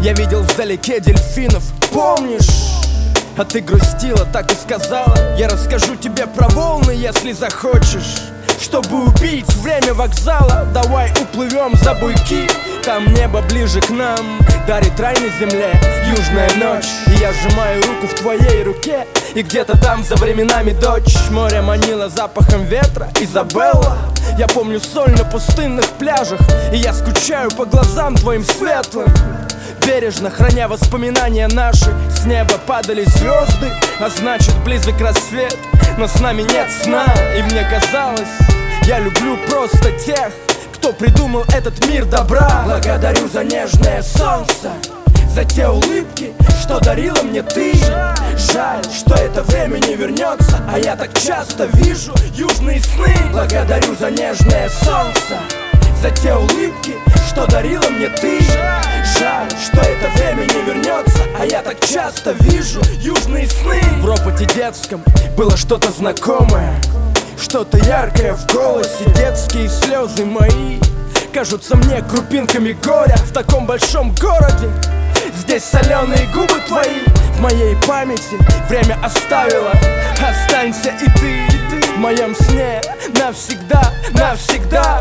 Я видел вдалеке дельфинов, помнишь? А ты грустила, так и сказала: я расскажу тебе про волны, если захочешь. Чтобы убить время вокзала, давай уплывем за буйки. Там небо ближе к нам, дарит рай на земле, южная ночь. И я сжимаю руку в твоей руке, и где-то там за временами дочь. Море манило запахом ветра, Изабелла. Я помню соль на пустынных пляжах, и я скучаю по глазам твоим светлым. Бережно храня воспоминания наши, с неба падали звезды, а значит близок рассвет. Но с нами нет сна, и мне казалось, я люблю просто тех, кто придумал этот мир добра. Благодарю за нежное солнце, за те улыбки, что дарила мне ты. Жаль, что это время не вернется, а я так часто вижу южные сны. Благодарю за нежное солнце, за те улыбки, что дарила мне ты. Жаль, что это время не вернется, а я так часто вижу южные сны. В ропоте детском было что-то знакомое, что-то яркое в голосе. Детские слезы мои кажутся мне крупинками горя. В таком большом городе здесь соленые губы твои в моей памяти время оставило. Останься и ты в моем сне навсегда, навсегда.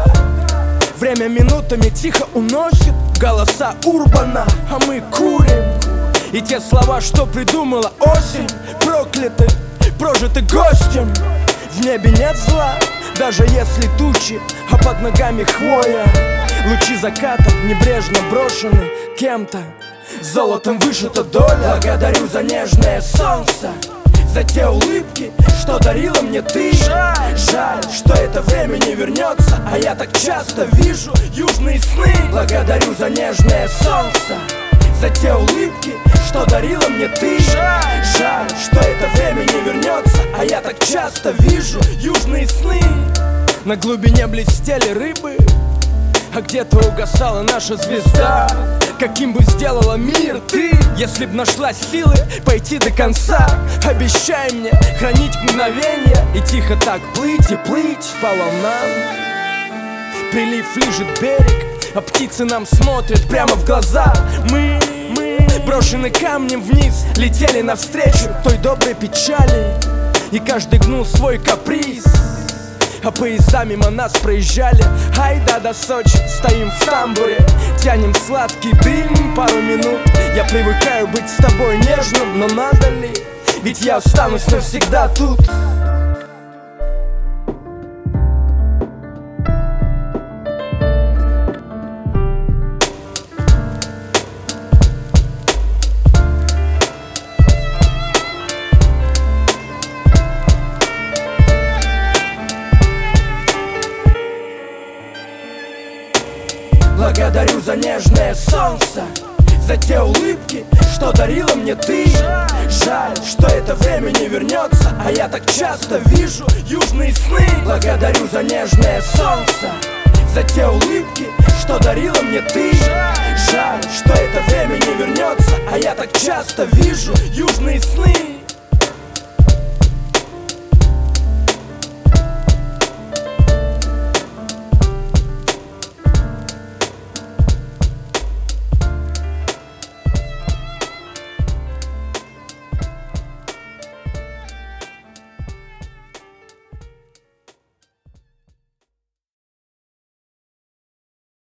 Время минутами тихо уносит голоса урбана, а мы курим. И те слова, что придумала осень, прокляты, прожиты гостем. В небе нет зла, даже если тучи, а под ногами хвоя. Лучи заката небрежно брошены кем-то, золотом вышита доля. Благодарю за нежное солнце, за те улыбки, что дарила мне ты. Жаль, что это время не вернется, а я так часто вижу южные сны. Благодарю за нежное солнце, за те улыбки, что дарила мне ты. Жаль, что это время не вернется, а я так часто вижу южные сны. На глубине блестели рыбы, а где-то угасала наша звезда. Каким бы сделала мир ты, если б нашла силы пойти до конца? Обещай мне хранить мгновенье и тихо так плыть и плыть по волнам. Прилив лижет берег, а птицы нам смотрят прямо в глаза. Мы брошены камнем вниз, летели навстречу той доброй печали, и каждый гнул свой каприз. А поезда мимо нас проезжали, айда до Сочи. Стоим в тамбуре, тянем сладкий дым. Пару минут я привыкаю быть с тобой нежным, но надо ли? Ведь я останусь навсегда тут. Благодарю за нежное солнце, за те улыбки, что дарила мне ты. Жаль, что это время не вернется, а я так часто вижу южные сны. Благодарю за нежное солнце, за те улыбки, что дарила мне ты. Жаль, что это время не вернется, а я так часто вижу южные сны.